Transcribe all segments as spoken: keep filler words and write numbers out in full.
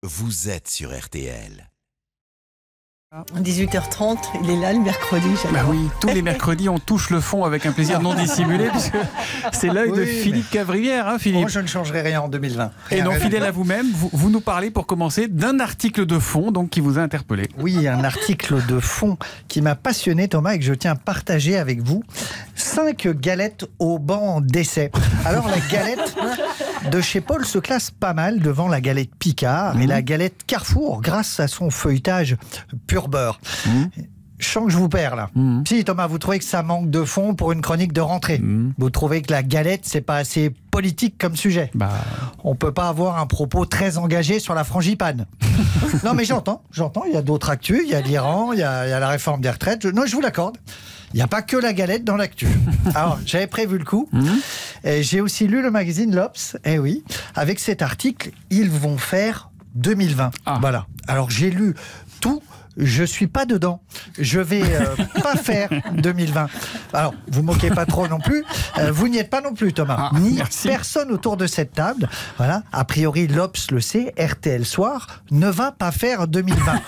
vous êtes sur R T L. dix-huit heures trente, il est là le mercredi. Bah oui, tous les mercredis on touche le fond avec un plaisir non dissimulé puisque c'est l'œil oui, de Philippe mais... Cavrivière, hein, Philippe. Moi, je ne changerai rien en deux mille vingt. Et Rien, non, rien fidèle à vous-même, vous, vous nous parlez pour commencer d'un article de fond donc qui vous a interpellé. Oui, un article de fond qui m'a passionné, Thomas, et que je tiens à partager avec vous. Cinq galettes au banc d'essai. Alors la galette de chez Paul se classe pas mal devant la galette Picard mmh. et la galette Carrefour grâce à son feuilletage pur beurre. Mmh. Je sens que je vous perds là. Mmh. Si Thomas, vous trouvez que ça manque de fond pour une chronique de rentrée. Mmh. Vous trouvez que la galette, c'est pas assez politique comme sujet. Bah... On peut pas avoir un propos très engagé sur la frangipane. Non mais j'entends, j'entends, il y a d'autres actus, il y a l'Iran, il y a, il y a la réforme des retraites. Je... Non, je vous l'accorde. Il n'y a pas que la galette dans l'actu. Alors, j'avais prévu le coup. Mmh. Et j'ai aussi lu le magazine L'Obs. Eh oui, avec cet article, ils vont faire deux mille vingt. Ah. Voilà. Alors, j'ai lu tout. Je suis pas dedans. Je vais euh, pas faire deux mille vingt. Alors, vous moquez pas trop non plus. Euh, vous n'y êtes pas non plus, Thomas. Ah, Ni merci. Personne autour de cette table. Voilà. A priori, l'Obs le sait. R T L Soir ne va pas faire deux mille vingt.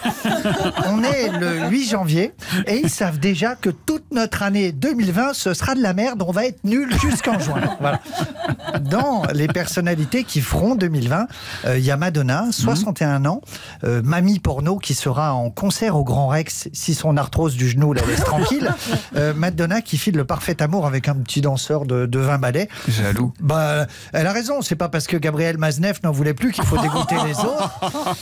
On est le huit janvier et ils savent déjà que toute notre année deux mille vingt, ce sera de la merde. On va être nuls jusqu'en juin. Voilà. Dans les personnalités qui feront deux mille vingt, il euh, y a Madonna, soixante et un mmh. ans, euh, mamie porno qui sera en concert au Grand Rex si son arthrose du genou la laisse tranquille. Euh, Madonna qui file le parfait amour avec un petit danseur de, de vingt balais. Jaloux. Bah, elle a raison, c'est pas parce que Gabriel Maznev n'en voulait plus qu'il faut dégoûter les autres.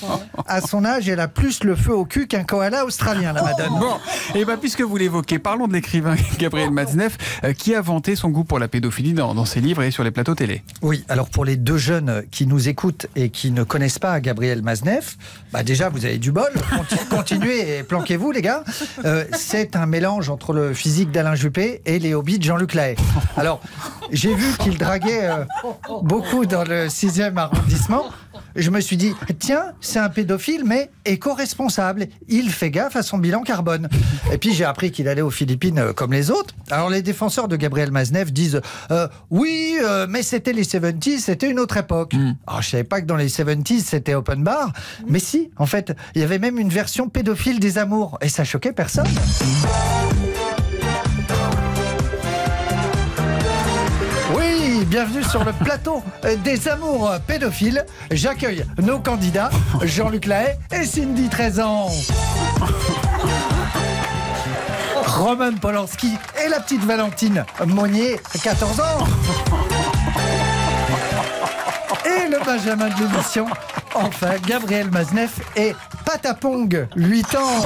À son âge, elle a plus le feu au cul qu'un koala australien, la Madonna. Bon, et bah, puisque vous l'évoquez, parlons de l'écrivain Gabriel Maznev euh, qui a vanté son goût pour la pédophilie dans, dans ses livres et sur les plateaux télé. Oui, alors pour les deux jeunes qui nous écoutent et qui ne connaissent pas Gabriel Maznev, bah déjà vous avez du bol, continuez et planquez-vous les gars. Euh, c'est un mélange entre le physique d'Alain Juppé et les hobbies de Jean-Luc Lahaye. Alors, j'ai vu qu'il draguait euh, beaucoup dans le sixième arrondissement. Je me suis dit, tiens, c'est un pédophile, mais éco-responsable. Il fait gaffe à son bilan carbone. Et puis j'ai appris qu'il allait aux Philippines euh, comme les autres. Alors les défenseurs de Gabriel Maznev disent, euh, oui, euh, mais c'était les soixante-dix, c'était une autre époque. Mm. Alors je savais pas que dans les soixante-dix, c'était open bar. Mm. Mais si, en fait, il y avait même une version pédophile des Amours. Et ça choquait personne. Oui, bienvenue sur le plateau des Amours pédophiles. J'accueille nos candidats, Jean-Luc Lahaye et Cindy, treize ans. Roman Polanski et la petite Valentine Monnier, quatorze ans. Et le Benjamin de l'émission, enfin, Gabriel Maznev et Patapong, huit ans.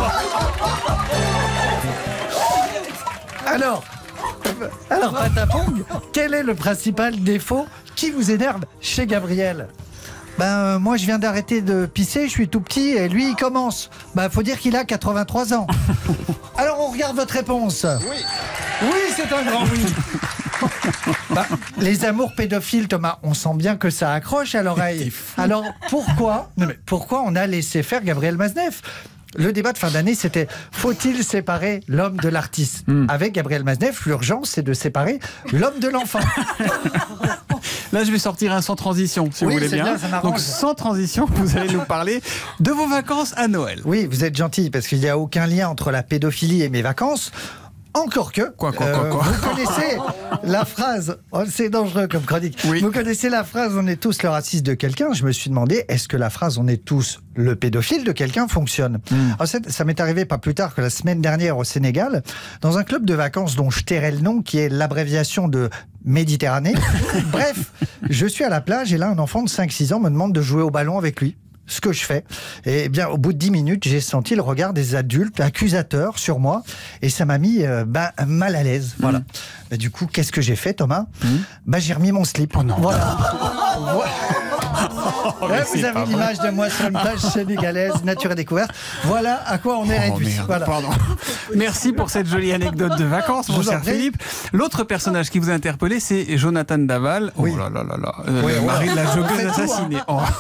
Alors, alors Patapong, quel est le principal défaut qui vous énerve chez Gabriel ? Ben, euh, moi, je viens d'arrêter de pisser, je suis tout petit, et lui, il commence. Ben, faut dire qu'il a quatre-vingt-trois ans. Alors, on regarde votre réponse. Oui. Oui, c'est un grand oui. Ben, les amours pédophiles, Thomas, on sent bien que ça accroche à l'oreille. Alors, pourquoi, non mais pourquoi on a laissé faire Gabriel Maznev ? Le débat de fin d'année, c'était faut-il séparer l'homme de l'artiste ? mm. Avec Gabriel Maznev, l'urgence, c'est de séparer l'homme de l'enfant. Là, je vais sortir un sans transition, si oui, vous voulez bien. bien Donc, sans transition, vous allez nous parler de vos vacances à Noël. Oui, vous êtes gentil, parce qu'il n'y a aucun lien entre la pédophilie et mes vacances. Encore que, quoi, quoi, quoi, quoi. Euh, vous connaissez la phrase, oh, c'est dangereux comme chronique, oui. Vous connaissez la phrase « on est tous le raciste de quelqu'un ». Je me suis demandé, est-ce que la phrase « on est tous le pédophile de quelqu'un » fonctionne. mm. Alors, ça m'est arrivé pas plus tard que la semaine dernière au Sénégal, dans un club de vacances dont je tairai le nom, qui est l'abréviation de Méditerranée. Bref, je suis à la plage et là, un enfant de cinq six ans me demande de jouer au ballon avec lui. Ce que je fais. Et bien, au bout de dix minutes, j'ai senti le regard des adultes accusateurs sur moi et ça m'a mis euh, ben, mal à l'aise. Mmh. Voilà. Ben, du coup, qu'est-ce que j'ai fait, Thomas ? mmh. ben, J'ai remis mon slip. Oh non. Voilà. voilà. Oh, Là, vous avez l'image de moi sur une page sénégalaise, Nature et Découverte. Voilà à quoi on est oh, réduit. Merde, voilà. Pardon. Merci pour cette jolie anecdote de vacances, mon cher Philippe. L'autre personnage qui vous a interpellé, c'est Jonathan Daval. Oui. Oh là là là là. Euh, oui, le mari ouais. de la joggeuse assassinée. Oh.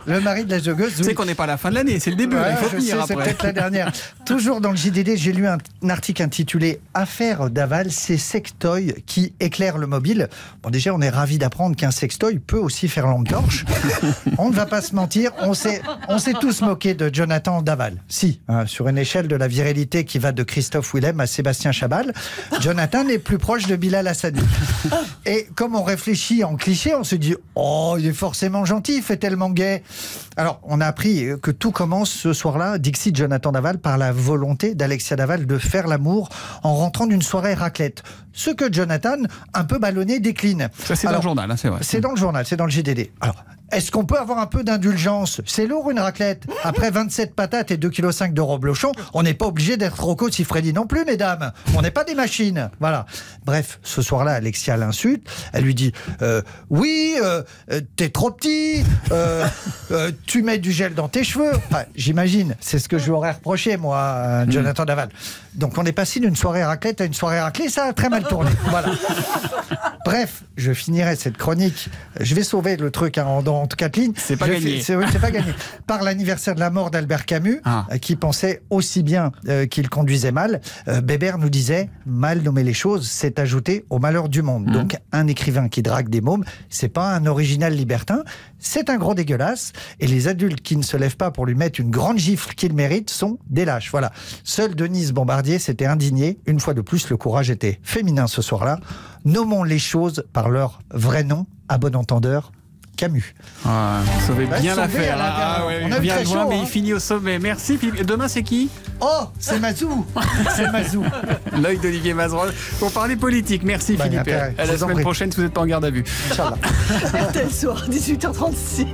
Le mari de la joggeuse. Tu sais qu'on n'est pas à la fin de l'année, c'est le début, Ouais, là, il faut je tenir sais, c'est après. peut-être la dernière. Toujours dans le J D D, j'ai lu un, un article intitulé « Affaire Daval, ces sextoys qui éclairent le mobile ». Bon, déjà, on est ravis d'apprendre qu'un sextoy peut aussi faire lampe torche. On ne va pas se mentir, on s'est, on s'est tous moqué de Jonathan Daval. Si, hein, sur une échelle de la virilité qui va de Christophe Willem à Sébastien Chabal, Jonathan est plus proche de Bilal Hassani. Et comme on réfléchit en cliché, on se dit « Oh, il est forcément gentil, il fait tellement gay ». Alors, on a appris que tout commence ce soir-là, Dixit Jonathan Daval, par la volonté d'Alexia Daval de faire l'amour en rentrant d'une soirée raclette. Ce que Jonathan, un peu ballonné, décline. Ça, c'est Alors, dans le journal, hein, c'est vrai. C'est dans le journal, c'est dans le J D D. Alors, est-ce qu'on peut avoir un peu d'indulgence? C'est lourd une raclette. Après vingt-sept patates et deux virgule cinq kilos de reblochon, on n'est pas obligé d'être Rocco Siffredi non plus, mesdames. On n'est pas des machines. Voilà. Bref, ce soir-là, Alexia l'insulte. Elle lui dit euh, oui, euh, euh, t'es trop petit, euh, euh, tu mets du gel dans tes cheveux. Enfin, j'imagine, c'est ce que je lui aurais reproché, moi, à Jonathan mmh. Daval. Donc, on est passé d'une soirée raclette à une soirée raclée, ça a très mal tourné. Voilà. Bref, je finirai cette chronique. Je vais sauver le truc hein, en, en quatre lignes. C'est pas je gagné. Fais, c'est, oui, c'est pas gagné. Par l'anniversaire de la mort d'Albert Camus, ah. euh, qui pensait aussi bien euh, qu'il conduisait mal, euh, Bébert nous disait mal nommer les choses, c'est ajouter au malheur du monde. Mmh. Donc, un écrivain qui drague des mômes, c'est pas un original libertin, c'est un gros dégueulasse. Et les adultes qui ne se lèvent pas pour lui mettre une grande gifle qu'il mérite sont des lâches. Voilà. Seule Denise Bombardier s'était indignée. Une fois de plus, le courage était féminin ce soir-là. Nommons les choses par leur vrai nom, à bon entendeur, Camus. Ah, vous savez bien ouais, l'affaire. La, ah, ouais, on il a vient loin, chaud, mais hein. il finit au sommet. Merci Philippe. Et demain, c'est qui? Oh, c'est Mazou. C'est Mazou. L'œil d'Olivier Mazerolle pour parler politique. Merci bah, Philippe. À la semaine prochaine, si vous n'êtes pas en garde à vue. Inch'Allah. R T L Soir, dix-huit heures trente-six.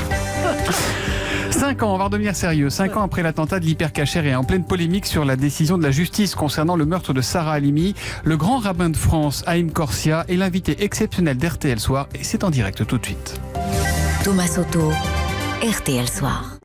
Cinq ans, on va redevenir sérieux. Cinq ans après l'attentat de l'Hypercacher et en pleine polémique sur la décision de la justice concernant le meurtre de Sarah Halimi, le grand rabbin de France, Haïm Corsia, est l'invité exceptionnel d'R T L Soir et c'est en direct tout de suite. Thomas Soto, R T L Soir.